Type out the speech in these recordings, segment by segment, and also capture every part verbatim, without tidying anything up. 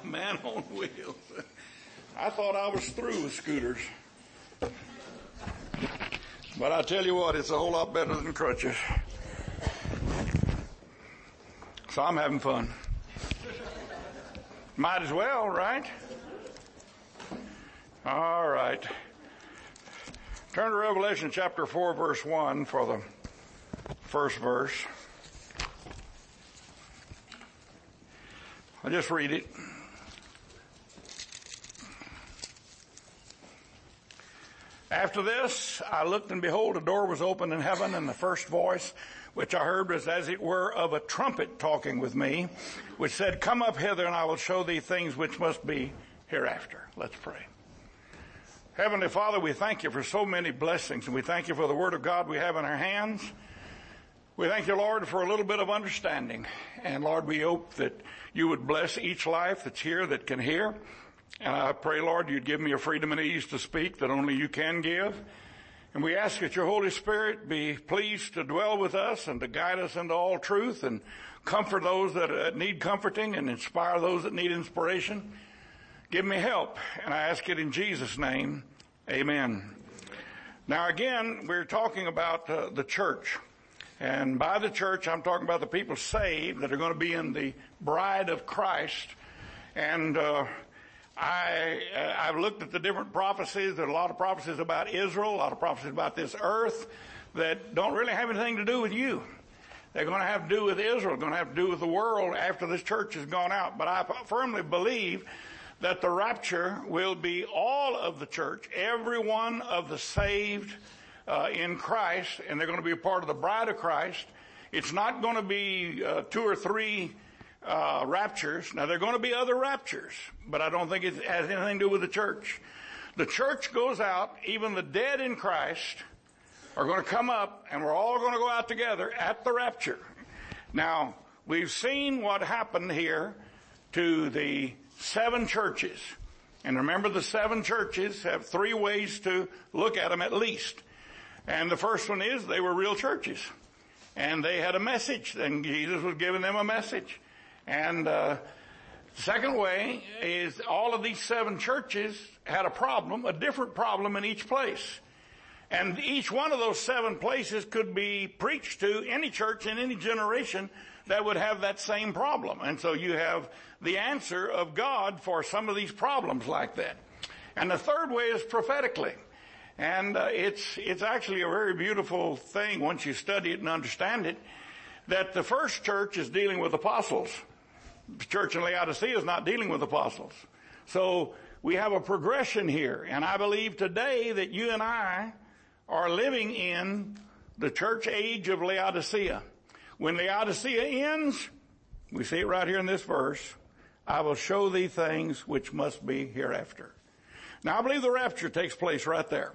Man on wheels. I thought I was through with scooters. But I tell you what, it's a whole lot better than crutches. So I'm having fun. Might as well, right? All right. Turn to Revelation chapter four, verse one for the first verse. I'll just read it. After this, I looked, and behold, a door was opened in heaven, and the first voice which I heard was as it were of a trumpet talking with me, which said, Come up hither, and I will show thee things which must be hereafter. Let's pray. Heavenly Father, we thank you for so many blessings, and we thank you for the Word of God we have in our hands. We thank you, Lord, for a little bit of understanding. And Lord, we hope that you would bless each life that's here that can hear. And I pray, Lord, you'd give me a freedom and ease to speak that only you can give. And we ask that your Holy Spirit be pleased to dwell with us and to guide us into all truth and comfort those that need comforting and inspire those that need inspiration. Give me help, and I ask it in Jesus' name. Amen. Now again, we're talking about uh, the church. And by the church, I'm talking about the people saved that are going to be in the bride of Christ. And uh, I, uh, I've looked at the different prophecies. There are a lot of prophecies about Israel, a lot of prophecies about this earth that don't really have anything to do with you. They're going to have to do with Israel, going to have to do with the world after this church has gone out. But I firmly believe that the rapture will be all of the church, every one of the saved uh, in Christ, and they're going to be a part of the bride of Christ. It's not going to be uh, two or three Uh, raptures. Now, there are going to be other raptures, but I don't think it has anything to do with the church. The church goes out, even the dead in Christ are going to come up, and we're all going to go out together at the rapture. Now, we've seen what happened here to the seven churches. And remember, the seven churches have three ways to look at them at least. And the first one is they were real churches. And they had a message, and Jesus was giving them a message. And uh the second way is all of these seven churches had a problem, a different problem in each place. And each one of those seven places could be preached to any church in any generation that would have that same problem. And so you have the answer of God for some of these problems like that. And the third way is prophetically. And uh, it's it's actually a very beautiful thing once you study it and understand it, that the first church is dealing with apostles. The church in Laodicea is not dealing with apostles. So we have a progression here. And I believe today that you and I are living in the church age of Laodicea. When Laodicea ends, we see it right here in this verse, I will show thee things which must be hereafter. Now I believe the rapture takes place right there.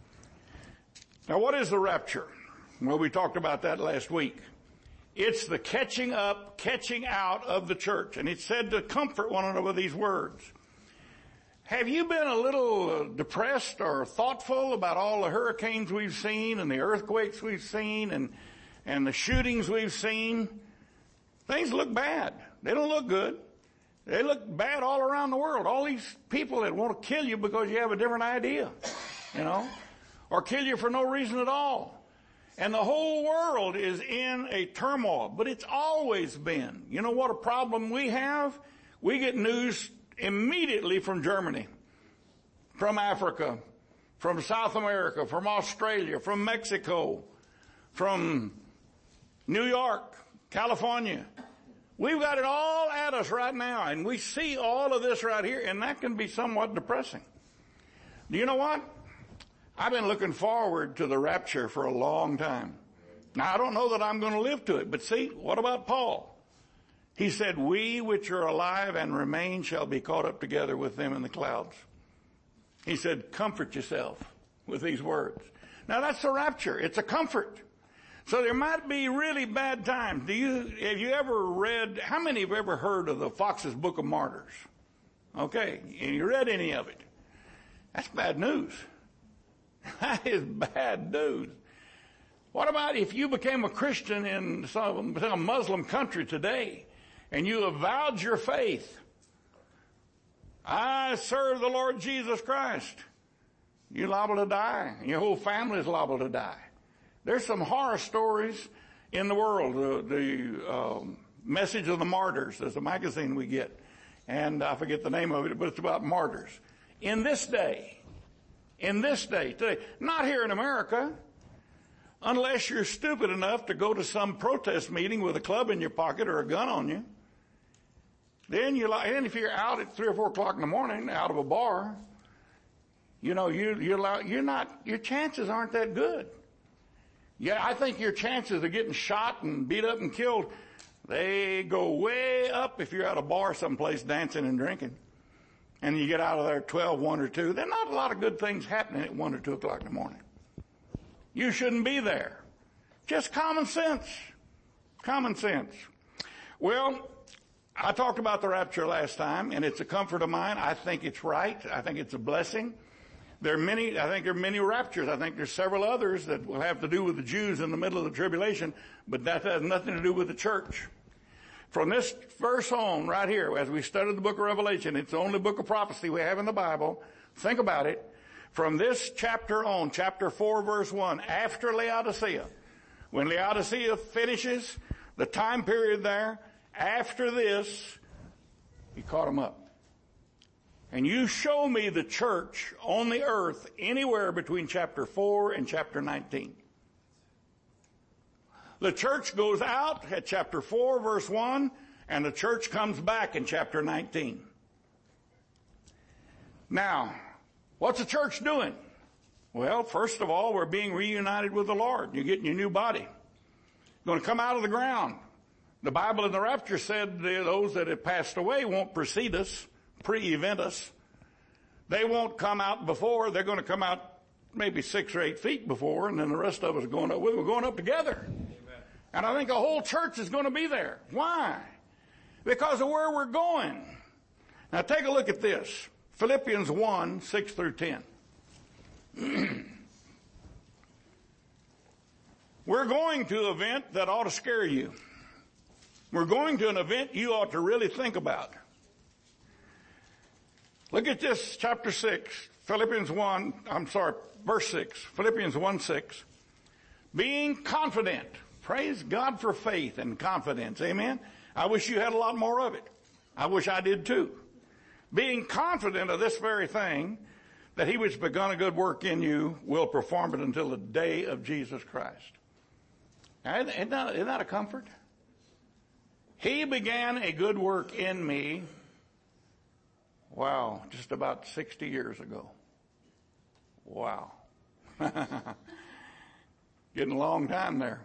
Now what is the rapture? Well, we talked about that last week. It's the catching up, catching out of the church. And it's said to comfort one another with these words. Have you been a little depressed or thoughtful about all the hurricanes we've seen and the earthquakes we've seen and, and the shootings we've seen? Things look bad. They don't look good. They look bad all around the world. All these people that want to kill you because you have a different idea, you know, or kill you for no reason at all. And the whole world is in a turmoil, but it's always been. You know what a problem we have? We get news immediately from Germany, from Africa, from South America, from Australia, from Mexico, from New York, California. We've got it all at us right now, and we see all of this right here, and that can be somewhat depressing. Do you know what? I've been looking forward to the rapture for a long time. Now, I don't know that I'm going to live to it, but see, what about Paul? He said, we which are alive and remain shall be caught up together with them in the clouds. He said, comfort yourself with these words. Now, that's the rapture. It's a comfort. So there might be really bad times. Do you, have you ever read, how many have ever heard of the Fox's Book of Martyrs? Okay, and you read any of it? That's bad news. That is bad news. What about if you became a Christian in some, some Muslim country today and you avowed your faith? I serve the Lord Jesus Christ. You're liable to die. Your whole family is liable to die. There's some horror stories in the world. The, the um, Message of the Martyrs, there's a magazine we get. And I forget the name of it, but it's about martyrs. In this day, in this day, today, not here in America, unless you're stupid enough to go to some protest meeting with a club in your pocket or a gun on you. Then you, and if you're out at three or four o'clock in the morning, out of a bar, you know, you, you're, you're not, your chances aren't that good. Yeah, I think your chances of getting shot and beat up and killed, they go way up if you're at a bar someplace dancing and drinking. And you get out of there at twelve, one or two. There are not a lot of good things happening at one or two o'clock in the morning. You shouldn't be there. Just common sense. Common sense. Well, I talked about the rapture last time, and it's a comfort of mine. I think it's right. I think it's a blessing. There are many, I think there are many raptures. I think there's several others that will have to do with the Jews in the middle of the tribulation, but that has nothing to do with the church. From this verse on, right here, as we study the book of Revelation, it's the only book of prophecy we have in the Bible. Think about it. From this chapter on, chapter four, verse one, after Laodicea, when Laodicea finishes the time period there, after this, he caught them up. And you show me the church on the earth anywhere between chapter four and chapter nineteen. The church goes out at chapter four, verse one, and the church comes back in chapter nineteen. Now, what's the church doing? Well, first of all, we're being reunited with the Lord. You're getting your new body. You're going to come out of the ground. The Bible in the rapture said those that have passed away won't precede us, pre-event us. They won't come out before. They're going to come out maybe six or eight feet before, and then the rest of us are going up with them. We're going up together. Amen. And I think the whole church is going to be there. Why? Because of where we're going. Now take a look at this. Philippians one, six through ten. We're going to an event that ought to scare you. We're going to an event you ought to really think about. Look at this, chapter six, Philippians one, I'm sorry, verse six, Philippians one, six. Being confident. Praise God for faith and confidence. Amen. I wish you had a lot more of it. I wish I did too. Being confident of this very thing, that he which begun a good work in you will perform it until the day of Jesus Christ. Now, isn't that, isn't that a comfort? He began a good work in me, wow, just about sixty years ago. Wow. Getting a long time there.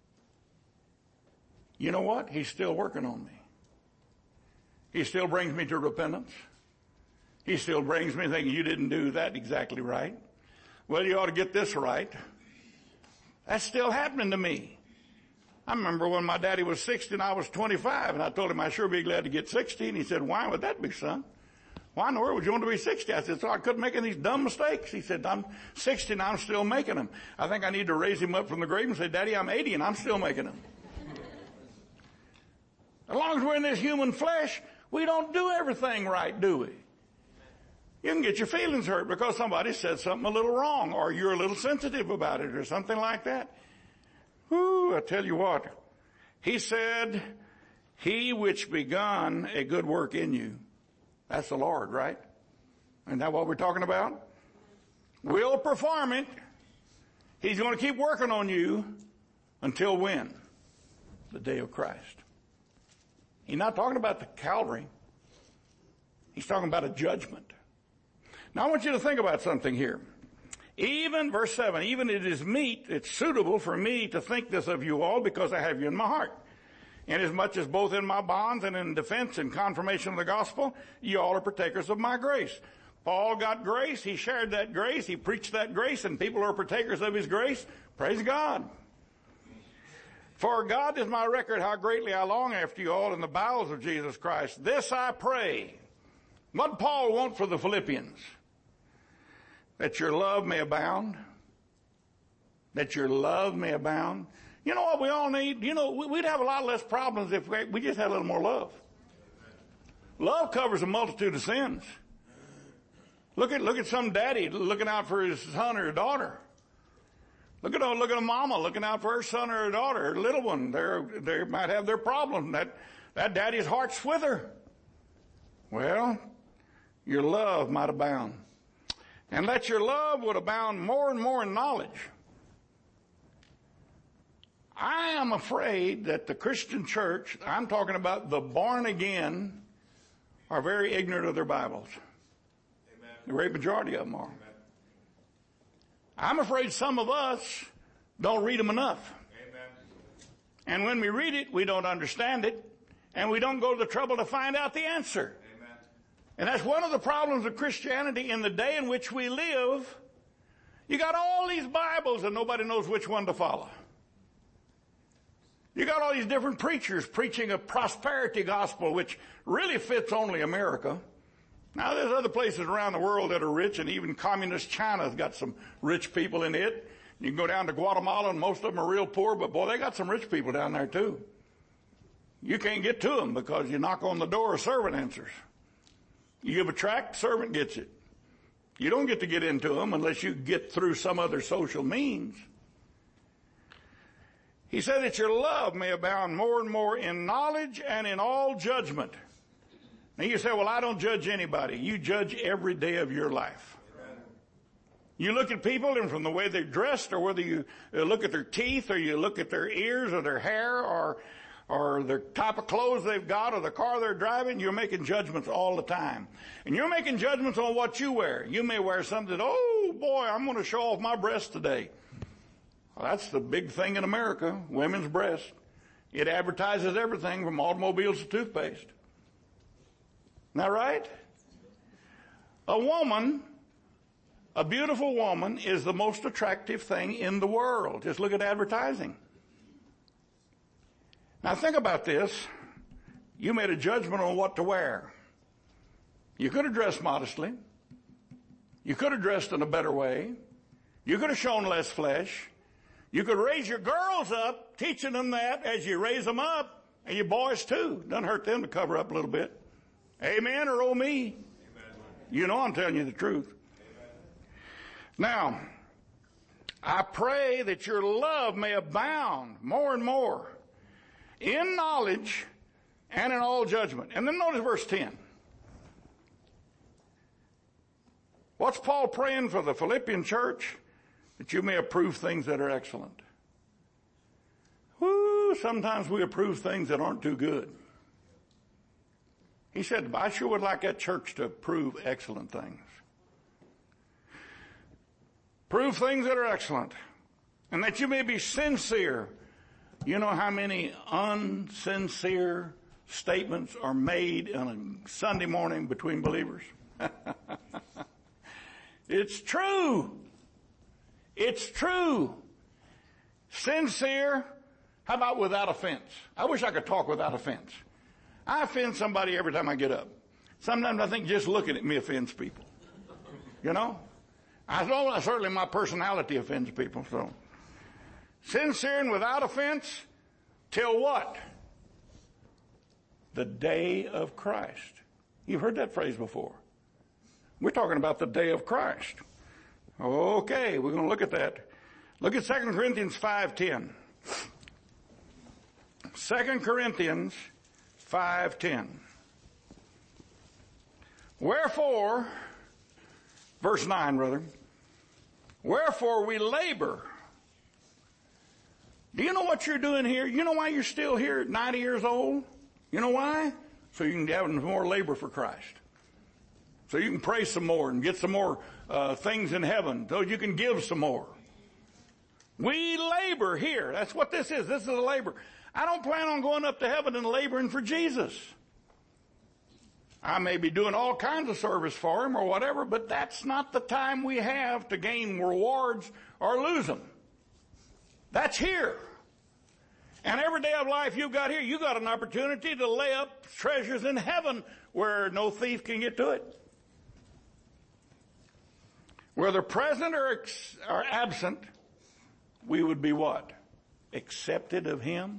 You know what? He's still working on me. He still brings me to repentance. He still brings me thinking, you didn't do that exactly right. Well, you ought to get this right. That's still happening to me. I remember when my daddy was sixty and I was twenty-five, and I told him I'd sure be glad to get sixty, and he said, why would that be, son? Why in the world would you want to be sixty? I said, so I couldn't make any of these dumb mistakes. He said, I'm sixty and I'm still making them. I think I need to raise him up from the grave and say, Daddy, I'm eighty and I'm still making them. As long as we're in this human flesh, we don't do everything right, do we? You can get your feelings hurt because somebody said something a little wrong, or you're a little sensitive about it, or something like that. Whoo, I tell you what. He said, he which begun a good work in you. That's the Lord, right? Isn't that what we're talking about? Will perform it. He's going to keep working on you until when? The day of Christ. He's not talking about the Calvary. He's talking about a judgment. Now I want you to think about something here. Even, verse seven, even it is meet, it's suitable for me to think this of you all because I have you in my heart. Inasmuch as both in my bonds and in defense and confirmation of the gospel, you all are partakers of my grace. Paul got grace. He shared that grace. He preached that grace, and people are partakers of his grace. Praise God. For God is my record how greatly I long after you all in the bowels of Jesus Christ. This I pray. What did Paul want for the Philippians? That your love may abound. That your love may abound. You know what we all need? You know, we'd have a lot less problems if we just had a little more love. Love covers a multitude of sins. Look at, look at some daddy looking out for his son or daughter. Look at a, look at a mama looking out for her son or her daughter, her little one. They're, they might have their problem. That, that daddy's heart's with her. Well, your love might abound. And let your love would abound more and more in knowledge. I am afraid that the Christian church, I'm talking about the born again, are very ignorant of their Bibles. Amen. The great majority of them are. Amen. I'm afraid some of us don't read them enough. Amen. And when we read it, we don't understand it, and we don't go to the trouble to find out the answer. Amen. And that's one of the problems of Christianity in the day in which we live. You got all these Bibles and nobody knows which one to follow. You got all these different preachers preaching a prosperity gospel, which really fits only America. Now, there's other places around the world that are rich, and even communist China's got some rich people in it. You can go down to Guatemala, and most of them are real poor, but boy, they got some rich people down there too. You can't get to them because you knock on the door, a servant answers. You give a tract, servant gets it. You don't get to get into them unless you get through some other social means. He said that your love may abound more and more in knowledge and in all judgment. Now you say, well, I don't judge anybody. You judge every day of your life. Amen. You look at people, and from the way they're dressed, or whether you look at their teeth, or you look at their ears, or their hair, or or the type of clothes they've got, or the car they're driving, you're making judgments all the time. And you're making judgments on what you wear. You may wear something, oh boy, I'm going to show off my breast today. Well, that's the big thing in America, women's breast. It advertises everything from automobiles to toothpaste. Isn't that right? A woman, a beautiful woman, is the most attractive thing in the world. Just look at advertising. Now think about this. You made a judgment on what to wear. You could have dressed modestly. You could have dressed in a better way. You could have shown less flesh. You could raise your girls up, teaching them that as you raise them up, and your boys too. Doesn't hurt them to cover up a little bit. Amen or oh me. Amen. You know I'm telling you the truth. Amen. Now, I pray that your love may abound more and more in knowledge and in all judgment. And then notice verse ten. What's Paul praying for the Philippian church? That you may approve things that are excellent. Woo, sometimes we approve things that aren't too good. He said, I sure would like that church to approve excellent things. Prove things that are excellent. And that you may be sincere. You know how many unsincere statements are made on a Sunday morning between believers? It's true. It's true. Sincere. How about without offense? I wish I could talk without offense. I offend somebody every time I get up. Sometimes I think just looking at me offends people. You know? I know certainly my personality offends people, so. Sincere and without offense till what? The day of Christ. You've heard that phrase before. We're talking about the day of Christ. Okay, we're going to look at that. Look at Second Corinthians five ten. Second Corinthians five ten. Wherefore, verse nine, brother. Wherefore we labor. Do you know what you're doing here? You know why you're still here at ninety years old? You know why? So you can have more labor for Christ. So you can pray some more and get some more uh, things in heaven. So you can give some more. We labor here. That's what this is. This is a labor. I don't plan on going up to heaven and laboring for Jesus. I may be doing all kinds of service for him or whatever, but that's not the time we have to gain rewards or lose them. That's here. And every day of life you've got here, you've got an opportunity to lay up treasures in heaven where no thief can get to it. Whether present or, ex- or absent, we would be what? Accepted of him.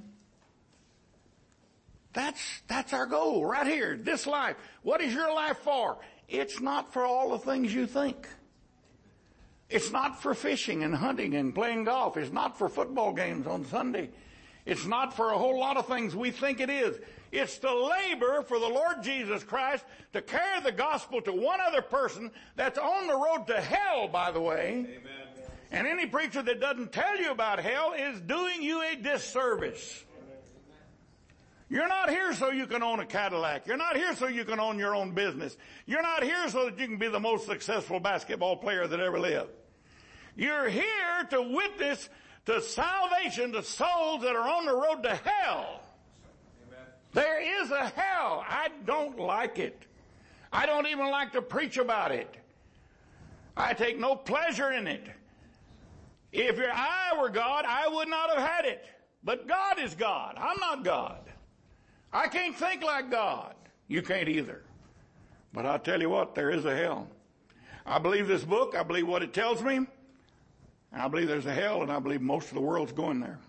That's, that's our goal right here, this life. What is your life for? It's not for all the things you think. It's not for fishing and hunting and playing golf. It's not for football games on Sunday. It's not for a whole lot of things we think it is. It's to labor for the Lord Jesus Christ to carry the gospel to one other person that's on the road to hell, by the way. Amen. And any preacher that doesn't tell you about hell is doing you a disservice. You're not here so you can own a Cadillac. You're not here so you can own your own business. You're not here so that you can be the most successful basketball player that ever lived. You're here to witness to salvation to souls that are on the road to hell. Amen. There is a hell. I don't like it. I don't even like to preach about it. I take no pleasure in it. If your I were God, I would not have had it. But God is God. I'm not God. I can't think like God. You can't either. But I'll tell you what, there is a hell. I believe this book. I believe what it tells me. And I believe there's a hell, and I believe most of the world's going there.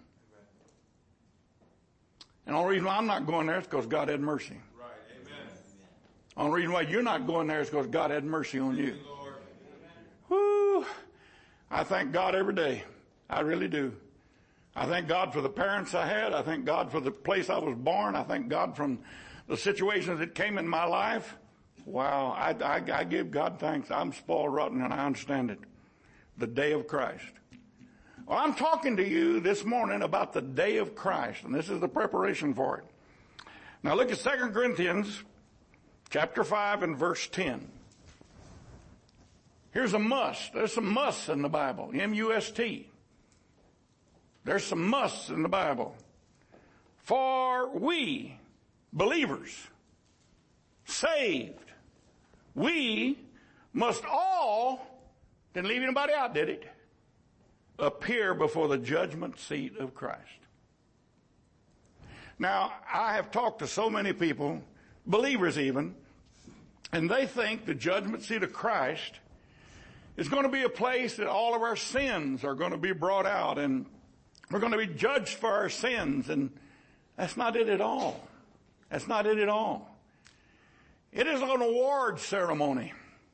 And the only reason why I'm not going there is because God had mercy. Right. Amen. The only reason why you're not going there is because God had mercy on you. Woo! I thank God every day. I really do. I thank God for the parents I had. I thank God for the place I was born. I thank God from the situations that came in my life. Wow, I, I, I give God thanks. I'm spoiled rotten and I understand it. The day of Christ. Well, I'm talking to you this morning about the day of Christ, and this is the preparation for it. Now look at Second Corinthians chapter five and verse ten. Here's a must. There's some musts in the Bible. M U S T. There's some musts in the Bible. For we, believers, saved, we must all, didn't leave anybody out, did it? Appear before the judgment seat of Christ. Now, I have talked to so many people, believers even, and they think the judgment seat of Christ is going to be a place that all of our sins are going to be brought out, and we're going to be judged for our sins, and that's not it at all. That's not it at all. It is an award ceremony.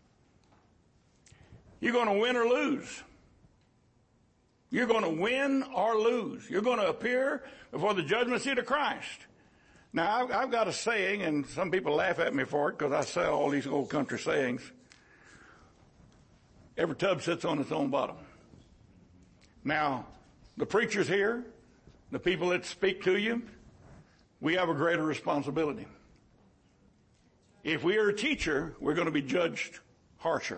You're going to win or lose. You're going to win or lose. You're going to appear before the judgment seat of Christ. Now, I've, I've got a saying, and some people laugh at me for it because I say all these old country sayings. Every tub sits on its own bottom. Now, the preachers here, the people that speak to you, we have a greater responsibility. If we are a teacher, we're going to be judged harsher.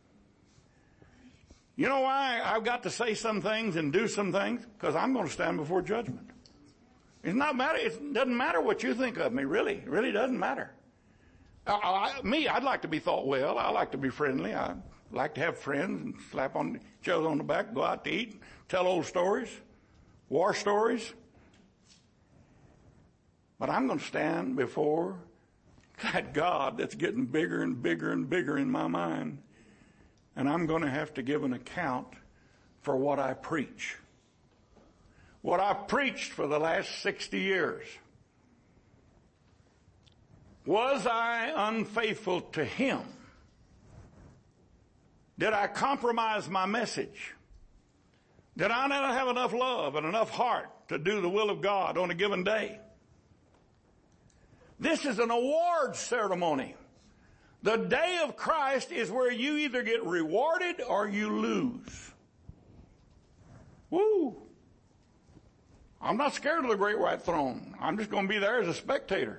You know why I've got to say some things and do some things? Because I'm going to stand before judgment. It's not matter. It doesn't matter what you think of me, really. It really doesn't matter. I, I, me, I'd like to be thought well. I like to be friendly. I like to have friends and slap on each other on the back, go out to eat, tell old stories, war stories. But I'm going to stand before that God that's getting bigger and bigger and bigger in my mind. And I'm going to have to give an account for what I preach. What I've preached for the last sixty years. Was I unfaithful to Him? Did I compromise my message? Did I not have enough love and enough heart to do the will of God on a given day? This is an award ceremony. The day of Christ is where you either get rewarded or you lose. Woo! I'm not scared of the great white throne. I'm just going to be there as a spectator.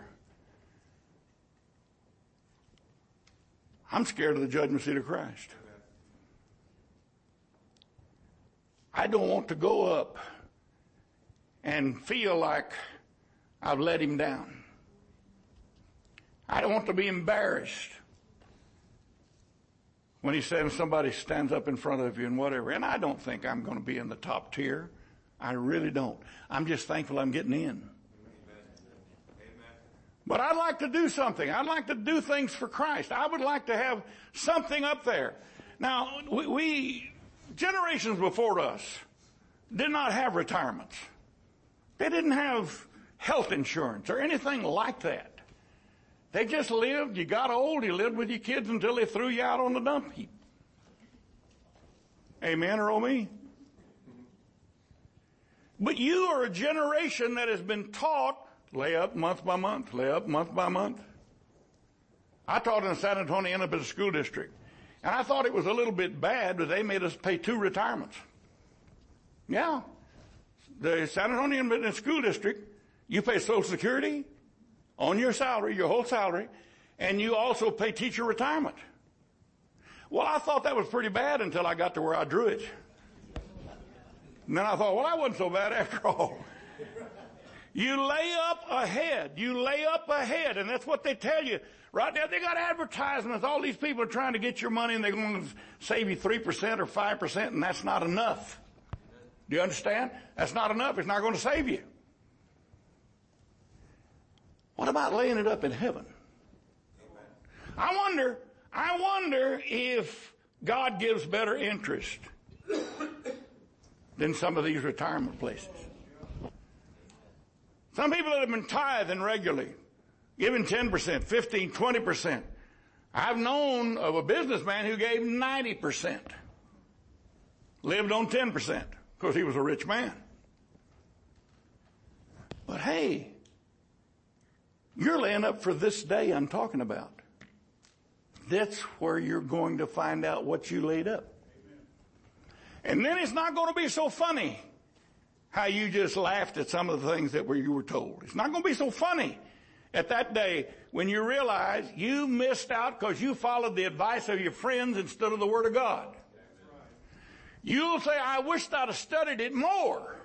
I'm scared of the judgment seat of Christ. I don't want to go up and feel like I've let Him down. I don't want to be embarrassed when He says somebody stands up in front of you and whatever. And I don't think I'm going to be in the top tier. I really don't. I'm just thankful I'm getting in. Amen. But I'd like to do something. I'd like to do things for Christ. I would like to have something up there. Now, we, we generations before us did not have retirements. They didn't have health insurance or anything like that. They just lived. You got old. You lived with your kids until they threw you out on the dump heap. Amen or oh me? But you are a generation that has been taught, lay up month by month, lay up month by month. I taught in the San Antonio Independent School District. And I thought it was a little bit bad, but they made us pay two retirements. Yeah. The San Antonio Independent School District, you pay Social Security on your salary, your whole salary, and you also pay teacher retirement. Well, I thought that was pretty bad until I got to where I drew it. And then I thought, well, that wasn't so bad after all. You lay up ahead. You lay up ahead, and that's what they tell you. Right now, they got advertisements. All these people are trying to get your money, and they're going to save you three percent or five percent, and that's not enough. Do you understand? That's not enough. It's not going to save you. What about laying it up in heaven? I wonder, I wonder if God gives better interest than some of these retirement places. Some people that have been tithing regularly, giving ten percent, fifteen, twenty percent. I've known of a businessman who gave ninety percent. Lived on ten percent because he was a rich man. But hey, you're laying up for this day I'm talking about. That's where you're going to find out what you laid up. And then it's not going to be so funny how you just laughed at some of the things that were, you were told. It's not going to be so funny at that day when you realize you missed out because you followed the advice of your friends instead of the Word of God. You'll say, I wished I'd have studied it more.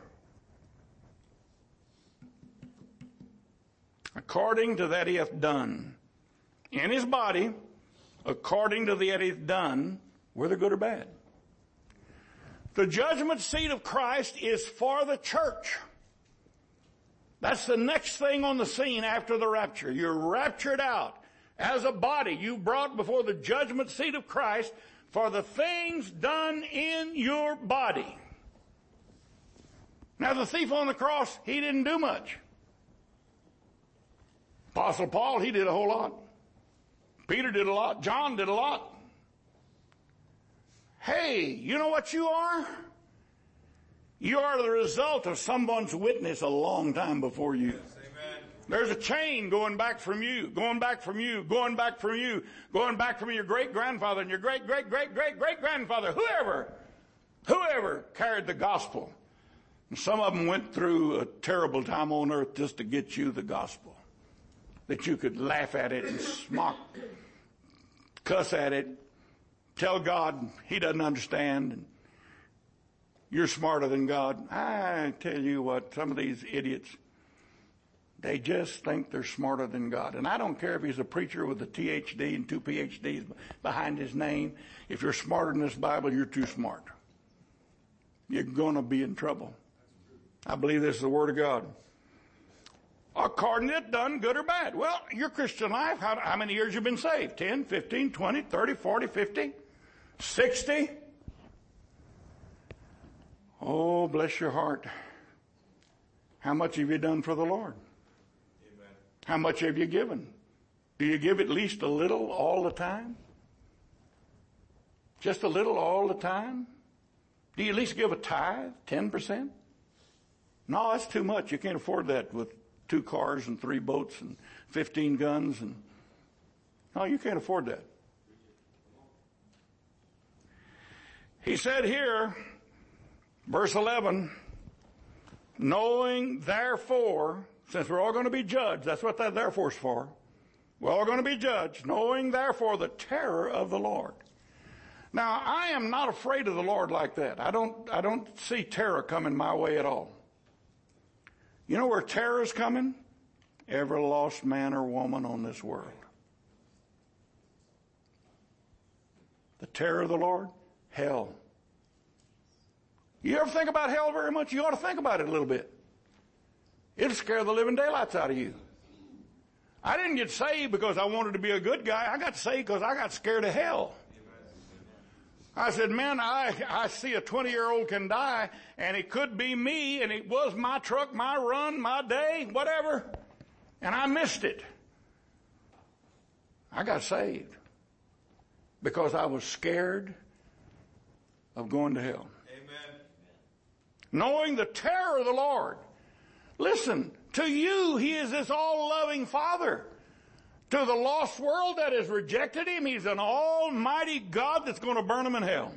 According to that he hath done in his body, according to that he hath done, whether good or bad. The judgment seat of Christ is for the church. That's the next thing on the scene after the rapture. You're raptured out as a body. You brought before the judgment seat of Christ for the things done in your body. Now the thief on the cross, he didn't do much. Apostle Paul, he did a whole lot. Peter did a lot. John did a lot. Hey, you know what you are? You are the result of someone's witness a long time before you. Yes, amen. There's a chain going back from you, going back from you, going back from you, going back from your great-grandfather and your great-great-great-great-great-grandfather, whoever, whoever carried the gospel. And some of them went through a terrible time on earth just to get you the gospel. That you could laugh at it and smock, cuss at it, tell God he doesn't understand, and you're smarter than God. I tell you what, some of these idiots, they just think they're smarter than God. And I don't care if he's a preacher with a T H D and two P H Ds behind his name. If you're smarter than this Bible, you're too smart. You're going to be in trouble. I believe this is the Word of God. According to it, done good or bad. Well, your Christian life, how, how many years you been saved? ten, fifteen, twenty, thirty, forty, fifty, sixty? Oh, bless your heart. How much have you done for the Lord? Amen. How much have you given? Do you give at least a little all the time? Just a little all the time? Do you at least give a tithe, ten percent? No, that's too much. You can't afford that with two cars and three boats and fifteen guns. And no, you can't afford that. He said here, verse eleven, knowing therefore, since we're all going to be judged, that's what that therefore's for. We're all going to be judged, knowing therefore the terror of the Lord. Now, I am not afraid of the Lord like that. I don't, I don't see terror coming my way at all. You know where terror is coming? Every lost man or woman on this world. The terror of the Lord? Hell. You ever think about hell very much? You ought to think about it a little bit. It'll scare the living daylights out of you. I didn't get saved because I wanted to be a good guy. I got saved because I got scared of hell. I said, man, I, I see a twenty-year-old can die, and it could be me, and it was my truck, my run, my day, whatever, and I missed it. I got saved because I was scared of going to hell. Amen. Knowing the terror of the Lord. Listen, to you, He is this all-loving Father. To the lost world that has rejected Him, He's an almighty God that's going to burn them in hell.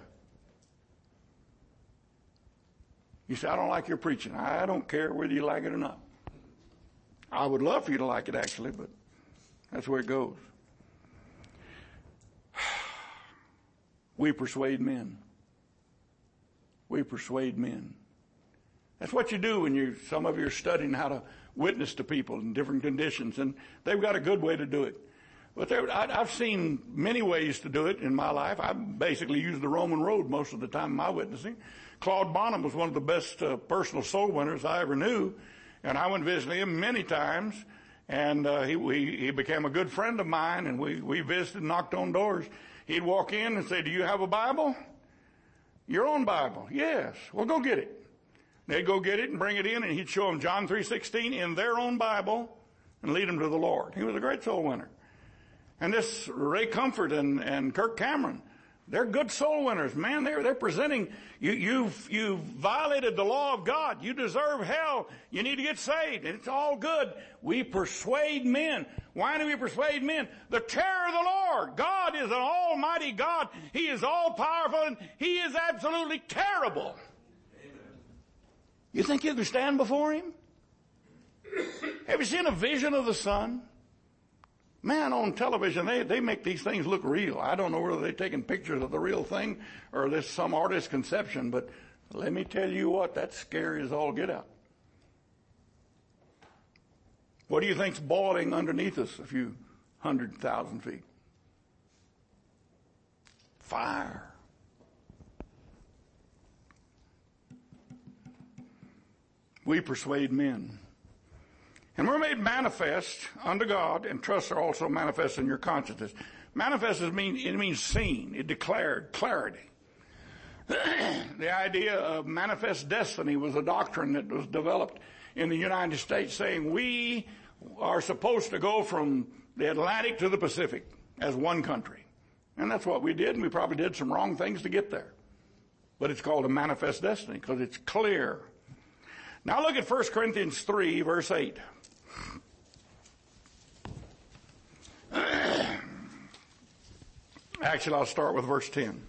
You say, I don't like your preaching. I don't care whether you like it or not. I would love for you to like it, actually, but that's where it goes. We persuade men. We persuade men. That's what you do when you, some of you are studying how to witness to people in different conditions, and they've got a good way to do it. But there, I, I've seen many ways to do it in my life. I basically use the Roman road most of the time in my witnessing. Claude Bonham was one of the best uh, personal soul winners I ever knew, and I went visiting him many times, and uh, he, we, he became a good friend of mine, and we, we visited and knocked on doors. He'd walk in and say, do you have a Bible? Your own Bible? Yes. Well, go get it. They'd go get it and bring it in, and he'd show them John three sixteen in their own Bible and lead them to the Lord. He was a great soul winner. And this Ray Comfort and, and Kirk Cameron, they're good soul winners. Man, they're, they're presenting, you, you've, you've violated the law of God. You deserve hell. You need to get saved. And it's all good. We persuade men. Why do we persuade men? The terror of the Lord. God is an almighty God. He is all powerful, and He is absolutely terrible. You think you can stand before Him? Have you seen a vision of the Son? Man, on television, they, they make these things look real. I don't know whether they're taking pictures of the real thing or this some artist's conception, but let me tell you what, that's scary as all get out. What do you think's boiling underneath us a few hundred thousand feet? Fire. We persuade men. And we're made manifest unto God, and trusts are also manifest in your consciences. Manifest is mean, it means seen. It declared clarity. The idea of manifest destiny was a doctrine that was developed in the United States, saying we are supposed to go from the Atlantic to the Pacific as one country. And that's what we did, and we probably did some wrong things to get there. But it's called a manifest destiny because it's clear. Now look at First Corinthians three, verse eight. Actually, I'll start with verse ten.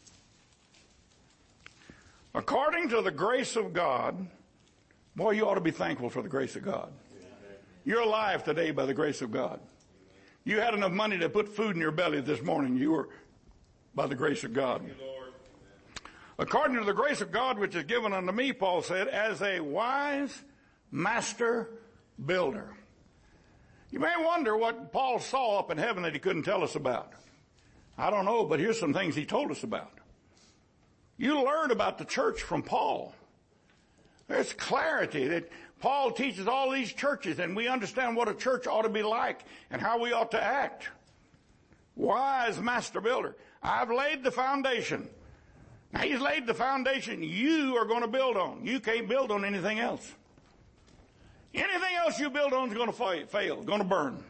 According to the grace of God, boy, you ought to be thankful for the grace of God. You're alive today by the grace of God. You had enough money to put food in your belly this morning. You were by the grace of God. According to the grace of God which is given unto me, Paul said, as a wise master builder. You may wonder what Paul saw up in heaven that he couldn't tell us about. I don't know, but here's some things he told us about. You learn about the church from Paul. There's clarity that Paul teaches all these churches, and we understand what a church ought to be like and how we ought to act. Wise master builder. I've laid the foundation. Now, he's laid the foundation you are going to build on. You can't build on anything else. Anything else you build on is going to fail, going to burn.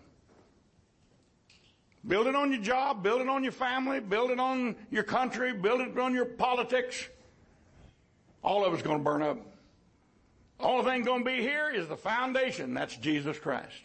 Build it on your job, build it on your family, build it on your country, build it on your politics. All of it's going to burn up. The only thing going to be here is the foundation. That's Jesus Christ.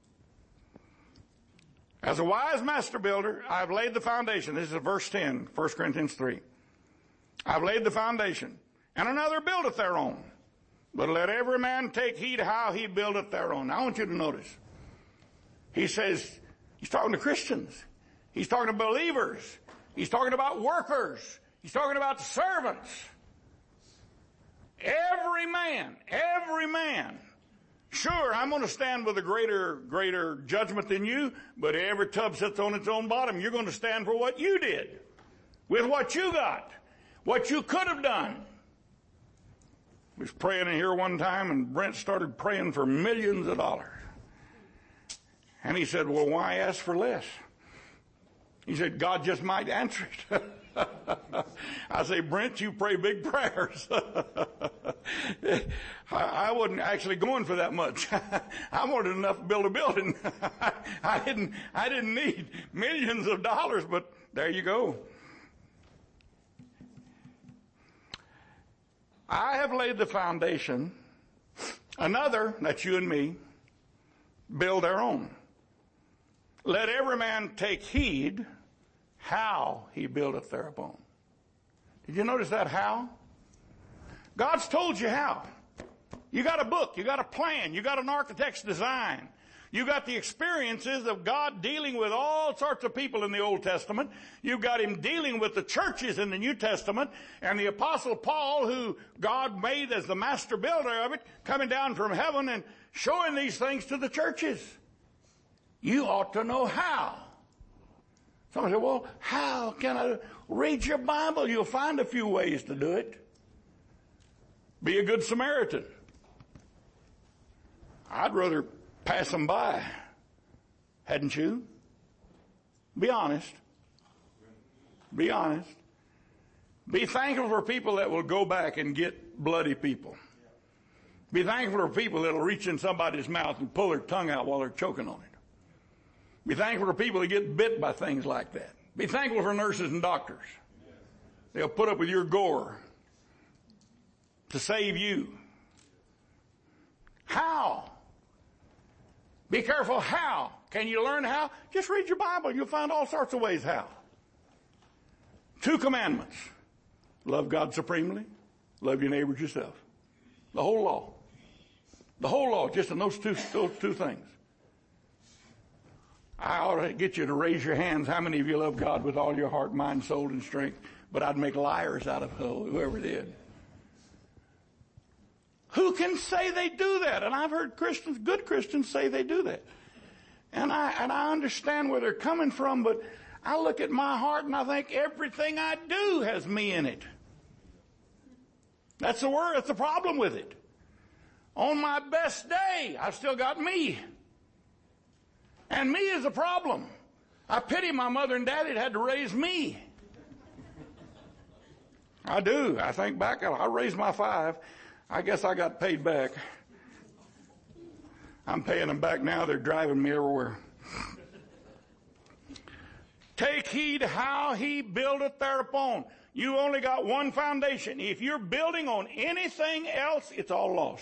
As a wise master builder, I've laid the foundation. This is verse ten, First Corinthians three. I've laid the foundation, and another buildeth thereon. But let every man take heed how he buildeth thereon. Now I want you to notice. He says, he's talking to Christians. He's talking to believers. He's talking about workers. He's talking about servants. Every man, every man. Sure, I'm going to stand with a greater, greater judgment than you, but every tub sits on its own bottom. You're going to stand for what you did, with what you got. What you could have done. We was praying in here one time, and Brent started praying for millions of dollars. And he said, well, why ask for less? He said, God just might answer it. I say, Brent, you pray big prayers. I, I wasn't actually going for that much. I wanted enough to build a building. I didn't, I didn't need millions of dollars, but there you go. I have laid the foundation. Another, that's you and me, build their own. Let every man take heed how he buildeth thereupon. Did you notice that how? God's told you how. You got a book, you got a plan, you got an architect's design. You got the experiences of God dealing with all sorts of people in the Old Testament. You've got him dealing with the churches in the New Testament. And the Apostle Paul, who God made as the master builder of it, coming down from heaven and showing these things to the churches. You ought to know how. Somebody said, well, how can I read your Bible? You'll find a few ways to do it. Be a good Samaritan. I'd rather pass them by. Hadn't you? Be honest. Be honest. Be thankful for people that will go back and get bloody people. Be thankful for people that will reach in somebody's mouth and pull their tongue out while they're choking on it. Be thankful for people that get bit by things like that. Be thankful for nurses and doctors. They'll put up with your gore to save you. How? Be careful how. Can you learn how? Just read your Bible. You'll find all sorts of ways how. Two commandments. Love God supremely. Love your neighbor as yourself. The whole law. The whole law, just in those two, those two things. I ought to get you to raise your hands. How many of you love God with all your heart, mind, soul, and strength? But I'd make liars out of whoever did. Who can say they do that? And I've heard Christians, good Christians, say they do that. And I, and I understand where they're coming from, but I look at my heart and I think everything I do has me in it. That's the word, that's the problem with it. On my best day, I've still got me. And me is a problem. I pity my mother and daddy that had to raise me. I do. I think back, I raised my five. I guess I got paid back. I'm paying them back now. They're driving me everywhere. Take heed how he buildeth thereupon. You only got one foundation. If you're building on anything else, it's all lost.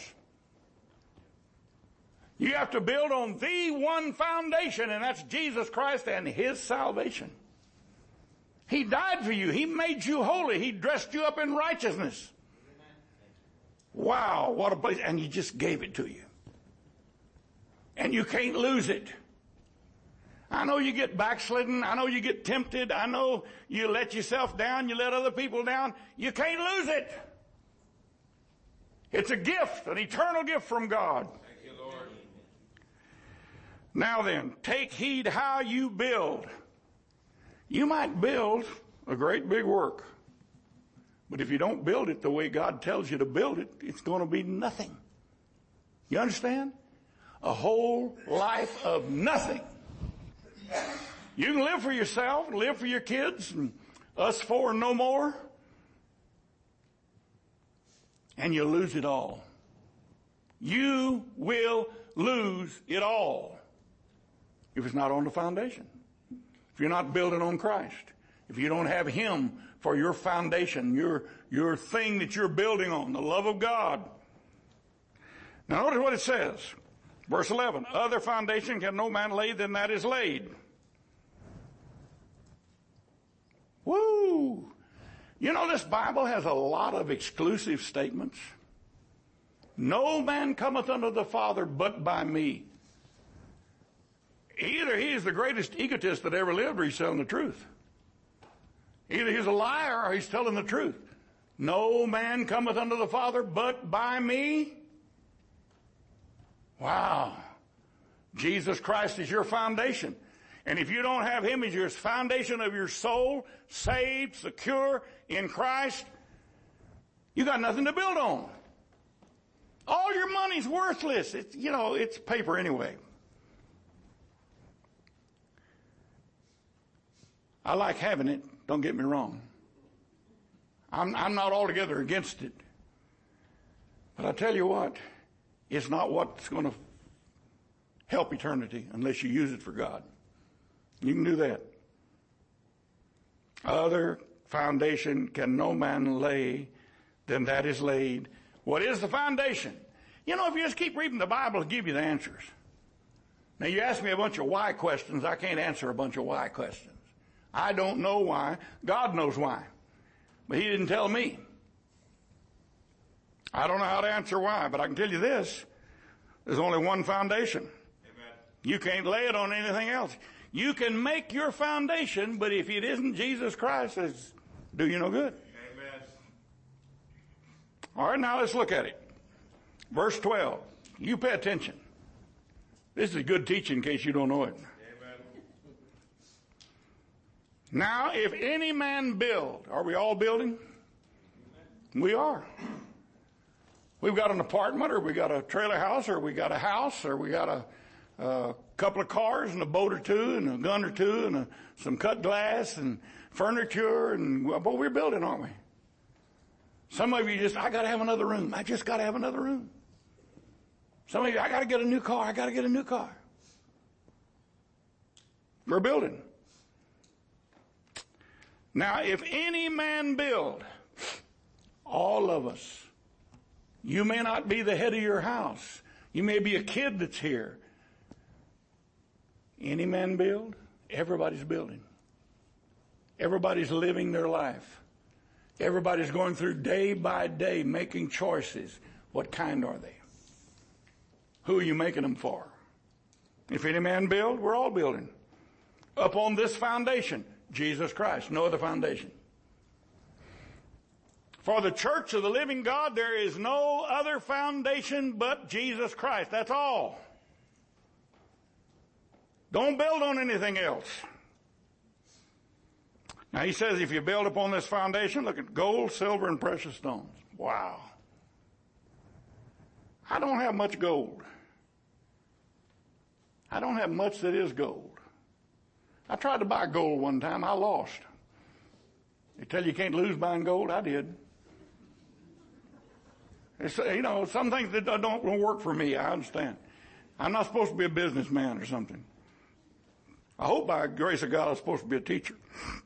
You have to build on the one foundation, and that's Jesus Christ and his salvation. He died for you. He made you holy. He dressed you up in righteousness. Wow, what a place. And he just gave it to you. And you can't lose it. I know you get backslidden. I know you get tempted. I know you let yourself down. You let other people down. You can't lose it. It's a gift, an eternal gift from God. Thank you, Lord. Now then, take heed how you build. You might build a great big work. But if you don't build it the way God tells you to build it, it's going to be nothing. You understand? A whole life of nothing. You can live for yourself, live for your kids, and us four and no more. And you'll lose it all. You will lose it all if it's not on the foundation. If you're not building on Christ. If you don't have him for your foundation, your, your thing that you're building on, the love of God. Now notice what it says. Verse eleven, other foundation can no man lay than that is laid. Woo! You know, this Bible has a lot of exclusive statements. No man cometh unto the Father but by me. Either he is the greatest egotist that ever lived or he's telling the truth. Either he's a liar or he's telling the truth. No man cometh unto the Father but by me. Wow. Jesus Christ is your foundation. And if you don't have him as your foundation of your soul, saved, secure in Christ, you got nothing to build on. All your money's worthless. It's, you know, it's paper anyway. I like having it, don't get me wrong. I'm, I'm not altogether against it. But I tell you what, it's not what's going to help eternity unless you use it for God. You can do that. Other foundation can no man lay than that is laid. What is the foundation? You know, if you just keep reading the Bible, it'll give you the answers. Now, you ask me a bunch of why questions. I can't answer a bunch of why questions. I don't know why. God knows why. But he didn't tell me. I don't know how to answer why, but I can tell you this. There's only one foundation. Amen. You can't lay it on anything else. You can make your foundation, but if it isn't Jesus Christ, it's do you no good. Amen. All right, now let's look at it. Verse twelve. You pay attention. This is good teaching in case you don't know it. Amen. Now, if any man build, are we all building? We are. We've got an apartment, or we got a trailer house, or we got a house, or we got a, a couple of cars and a boat or two and a gun or two and a, some cut glass and furniture, and well, we're building, aren't we? Some of you just, I got to have another room. I just got to have another room. Some of you, I got to get a new car. I got to get a new car. We're building. Now, if any man build, all of us, you may not be the head of your house. You may be a kid that's here. Any man build, everybody's building. Everybody's living their life. Everybody's going through day by day making choices. What kind are they? Who are you making them for? If any man build, we're all building. Upon this foundation, Jesus Christ, no other foundation. For the church of the living God, there is no other foundation but Jesus Christ. That's all. Don't build on anything else. Now he says if you build upon this foundation, look at gold, silver, and precious stones. Wow. I don't have much gold. I don't have much that is gold. I tried to buy gold one time. I lost. They tell you you can't lose buying gold. I did. It's, you know, some things that don't work for me. I understand. I'm not supposed to be a businessman or something. I hope by the grace of God I'm supposed to be a teacher.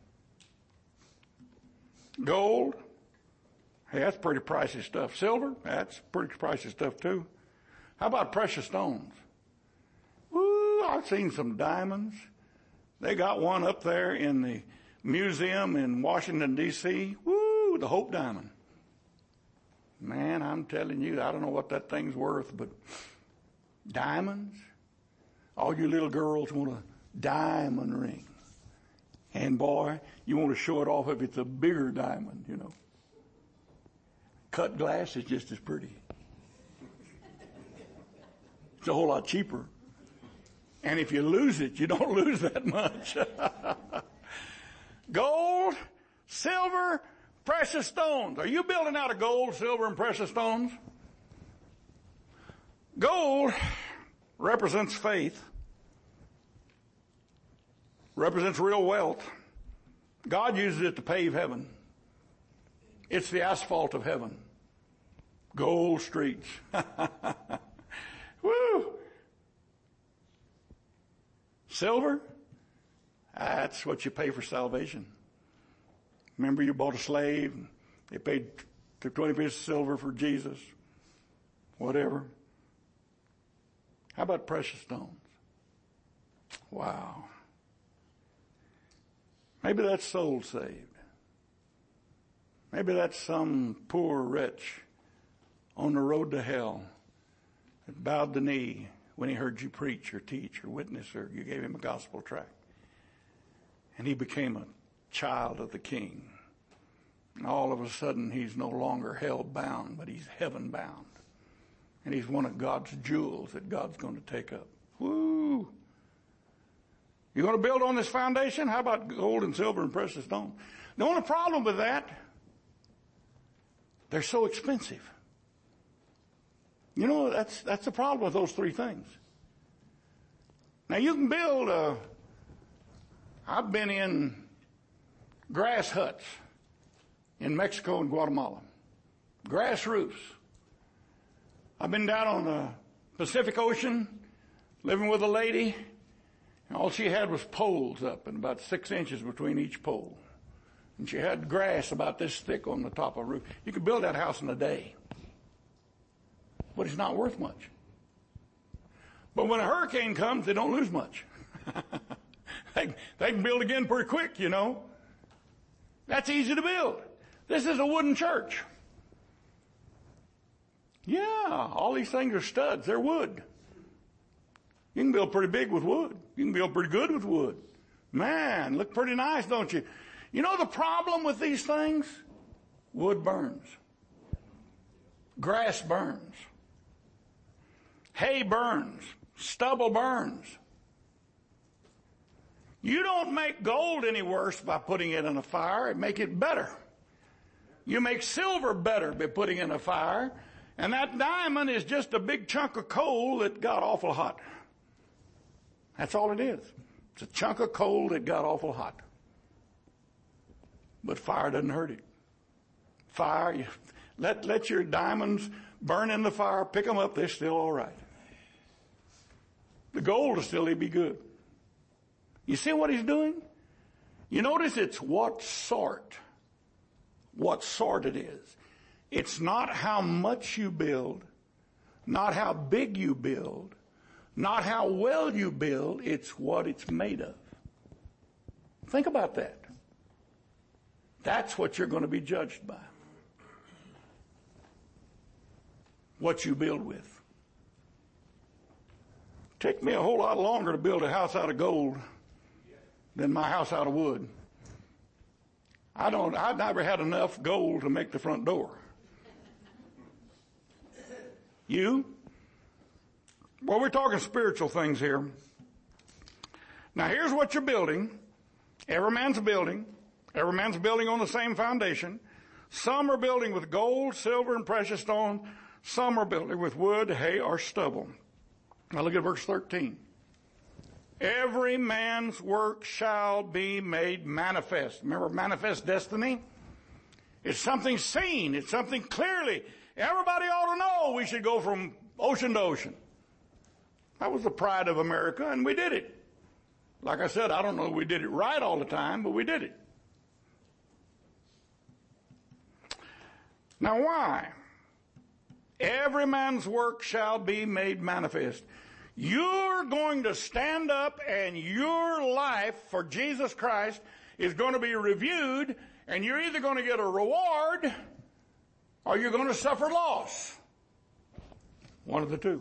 Gold, hey, that's pretty pricey stuff. Silver, that's pretty pricey stuff too. How about precious stones? Woo, I've seen some diamonds. They got one up there in the museum in Washington, D C Woo, the Hope Diamond. Man, I'm telling you, I don't know what that thing's worth, but diamonds? All you little girls want a diamond ring. And boy, you want to show it off if it's a bigger diamond, you know. Cut glass is just as pretty. It's a whole lot cheaper. And if you lose it, you don't lose that much. Gold, silver, precious stones. Are you building out of gold, silver, and precious stones? Gold represents faith. Represents real wealth. God uses it to pave heaven. It's the asphalt of heaven. Gold streets. Woo! Silver, that's what you pay for salvation. Remember you bought a slave, they paid twenty pieces of silver for Jesus. Whatever. How about precious stones? Wow. Maybe that's soul saved. Maybe that's some poor wretch on the road to hell that bowed the knee when he heard you preach or teach or witness, or you gave him a gospel tract. And he became a child of the King. And all of a sudden he's no longer hell bound, but he's heaven bound. And he's one of God's jewels that God's going to take up. Woo! You going to build on this foundation? How about gold and silver and precious stones? The only problem with that, they're so expensive. You know, that's that's the problem with those three things. Now you can build a, I've been in grass huts in Mexico and Guatemala. Grass roofs. I've been down on the Pacific Ocean living with a lady, and all she had was poles up and about six inches between each pole. And she had grass about this thick on the top of the roof. You could build that house in a day. But it's not worth much. But when a hurricane comes, they don't lose much. they, they can build again pretty quick, you know. That's easy to build. This is a wooden church. Yeah, all these things are studs. They're wood. You can build pretty big with wood. You can build pretty good with wood. Man, look pretty nice, don't you? You know the problem with these things? Wood burns. Grass burns. Hay burns. Stubble burns. You don't make gold any worse by putting it in a fire. It make it better. You make silver better by putting it in a fire. And that diamond is just a big chunk of coal that got awful hot. That's all it is. It's a chunk of coal that got awful hot. But fire doesn't hurt it. Fire, you, let, let your diamonds burn in the fire, pick them up, they're still all right. The gold will still be good. You see what he's doing? You notice it's what sort. What sort it is. It's not how much you build, not how big you build, not how well you build, it's what it's made of. Think about that. That's what you're going to be judged by. What you build with. Take me a whole lot longer to build a house out of gold than my house out of wood. I don't, I've never had enough gold to make the front door. You? Well, we're talking spiritual things here. Now, here's what you're building. Every man's building. Every man's building on the same foundation. Some are building with gold, silver, and precious stone. Some are building with wood, hay, or stubble. Now look at verse thirteen. Every man's work shall be made manifest. Remember manifest destiny? It's something seen. It's something clearly. Everybody ought to know we should go from ocean to ocean. That was the pride of America, and we did it. Like I said, I don't know if we did it right all the time, but we did it. Now why? Every man's work shall be made manifest. You're going to stand up and your life for Jesus Christ is going to be reviewed, and you're either going to get a reward or you're going to suffer loss. One of the two.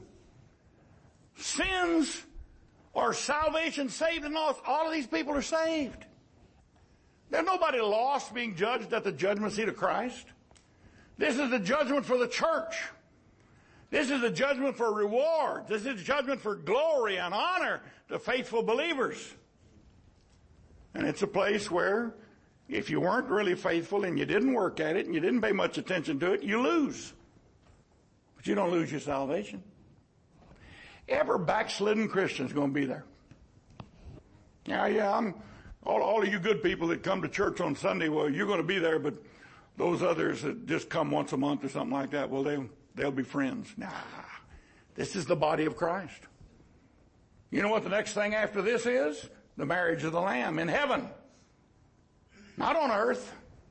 Sins or salvation, saved and lost. All of these people are saved. There's nobody lost being judged at the judgment seat of Christ. This is the judgment for the church. This is a judgment for reward. This is a judgment for glory and honor to faithful believers. And it's a place where if you weren't really faithful and you didn't work at it and you didn't pay much attention to it, you lose. But you don't lose your salvation. Every backslidden Christian's going to be there. Yeah, yeah, I'm, all, all of you good people that come to church on Sunday, well, you're going to be there, but those others that just come once a month or something like that, well, they, they'll be friends. Nah, this is the body of Christ. You know what the next thing after this is? The marriage of the Lamb in heaven. Not on earth.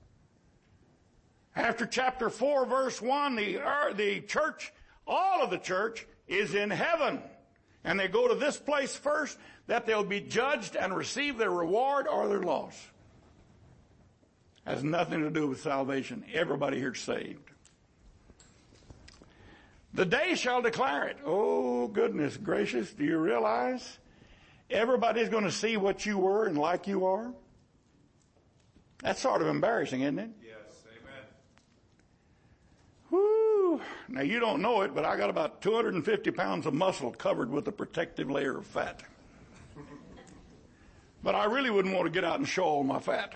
After chapter four, verse one, the, uh, the church, all of the church, is in heaven. And they go to this place first, that they'll be judged and receive their reward or their loss. Has nothing to do with salvation. Everybody here's saved. The day shall declare it. Oh, goodness gracious. Do you realize everybody's going to see what you were and like you are? That's sort of embarrassing, isn't it? Yes, amen. Whoo. Now, you don't know it, but I got about two hundred fifty pounds of muscle covered with a protective layer of fat. But I really wouldn't want to get out and show all my fat.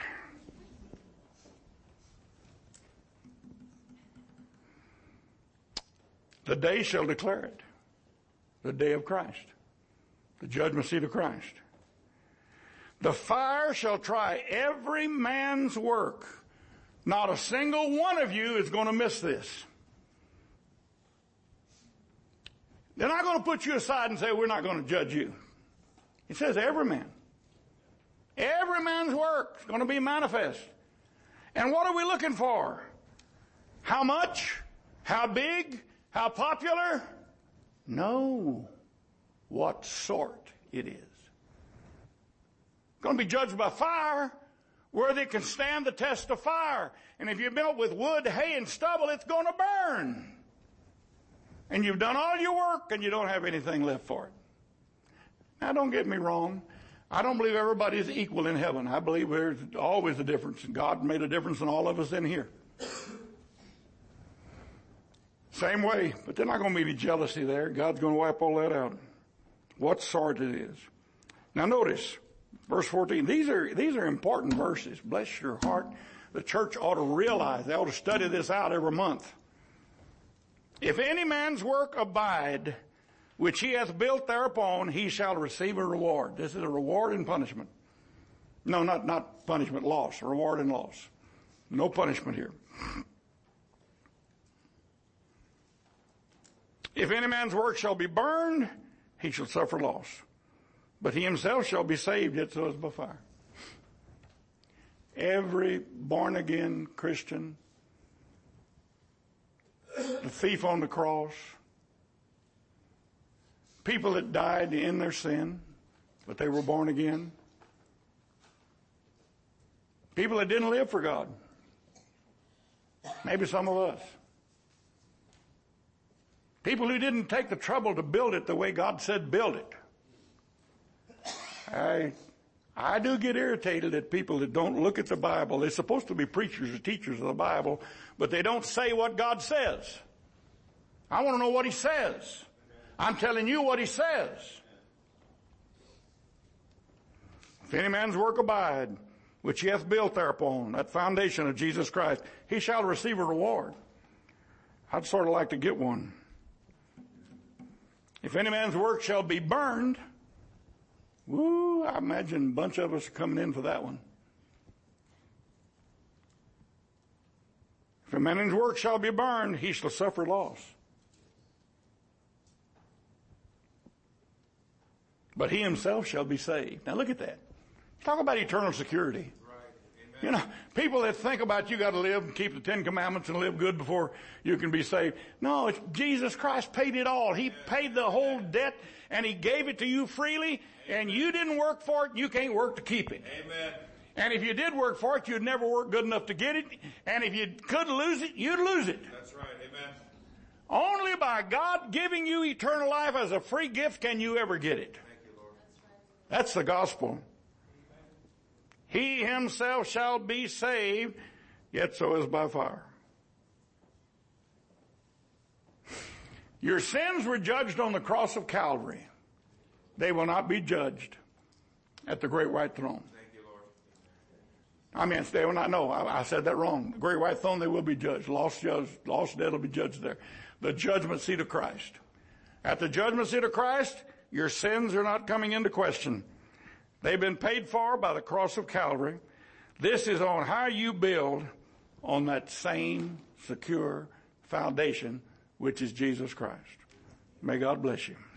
The day shall declare it. The day of Christ. The judgment seat of Christ. The fire shall try every man's work. Not a single one of you is going to miss this. They're not going to put you aside and say, we're not going to judge you. It says every man. Every man's work is going to be manifest. And what are we looking for? How much? How big? How popular? No. What sort it is. It's going to be judged by fire, where they can stand the test of fire. And if you're built with wood, hay, and stubble, it's going to burn. And you've done all your work and you don't have anything left for it. Now, don't get me wrong. I don't believe everybody is equal in heaven. I believe there's always a difference. God made a difference in all of us in here. Same way, but there's not going to be any jealousy there. God's going to wipe all that out. What sort it is. Now notice, verse fourteen. These are, these are important verses. Bless your heart. The church ought to realize, they ought to study this out every month. If any man's work abide, which he hath built thereupon, he shall receive a reward. This is a reward and punishment. No, not, not punishment, loss. Reward and loss. No punishment here. If any man's work shall be burned, he shall suffer loss. But he himself shall be saved, yet so as by fire. Every born-again Christian, the thief on the cross, people that died in their sin, but they were born again, people that didn't live for God, maybe some of us, people who didn't take the trouble to build it the way God said build it. I, I do get irritated at people that don't look at the Bible. They're supposed to be preachers or teachers of the Bible, but they don't say what God says. I want to know what He says. I'm telling you what He says. If any man's work abide, which he hath built thereupon, that foundation of Jesus Christ, he shall receive a reward. I'd sort of like to get one. If any man's work shall be burned, woo, I imagine a bunch of us are coming in for that one. If a man's work shall be burned, he shall suffer loss. But he himself shall be saved. Now look at that. Talk about eternal security. Right. You know, people that think about you got to live and keep the Ten Commandments and live good before you can be saved. No, it's Jesus Christ paid it all. He paid the whole debt and He gave it to you freely, and you didn't work for it, and you can't work to keep it. Amen. And if you did work for it, you'd never work good enough to get it. And if you could lose it, you'd lose it. That's right. Amen. Only by God giving you eternal life as a free gift can you ever get it. Thank you, Lord. That's the gospel. He himself shall be saved, yet so is by fire. Your sins were judged on the cross of Calvary. They will not be judged at the great white throne. Thank you, Lord. I mean, they will not, no, I, I said that wrong. The great white throne, they will be judged. Lost, judged, lost dead will be judged there. The judgment seat of Christ. At the judgment seat of Christ, your sins are not coming into question. They've been paid for by the cross of Calvary. This is on how you build on that same secure foundation, which is Jesus Christ. May God bless you.